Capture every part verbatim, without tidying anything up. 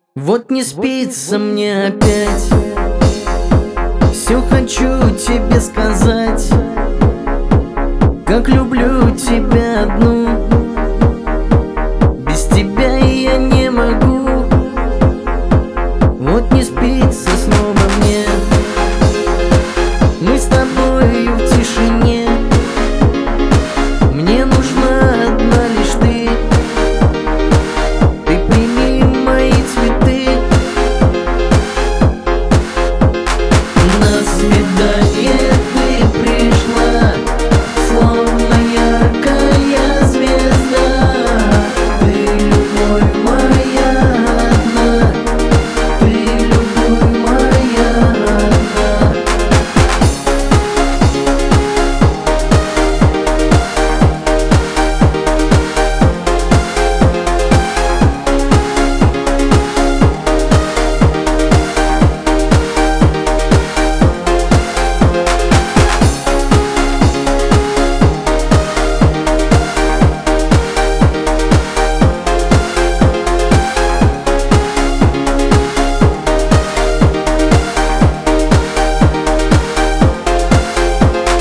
Вот не спится мне опять. Все хочу тебе сказать, как люблю тебя одну. Без тебя я не могу. Вот не спится снова мне. Мы с тобою в тишине. Мне нужна одна лишь ты. Ты прими мои цветы. На свидание ты пришла, словно яркая звезда. Ты любовь моя одна. Ты любовь моя одна.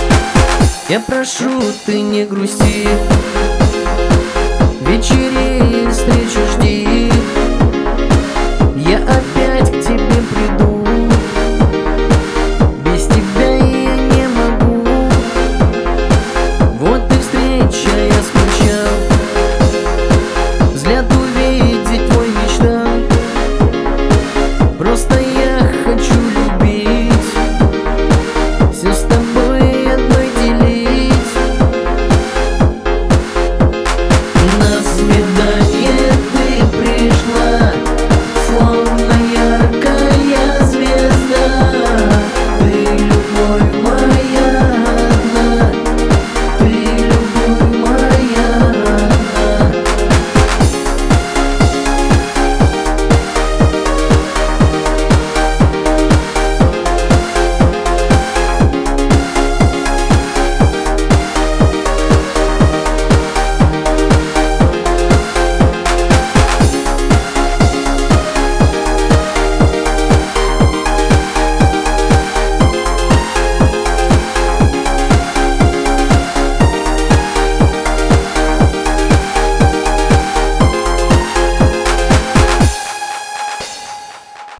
Я прошу, ты не грусти. Вечереет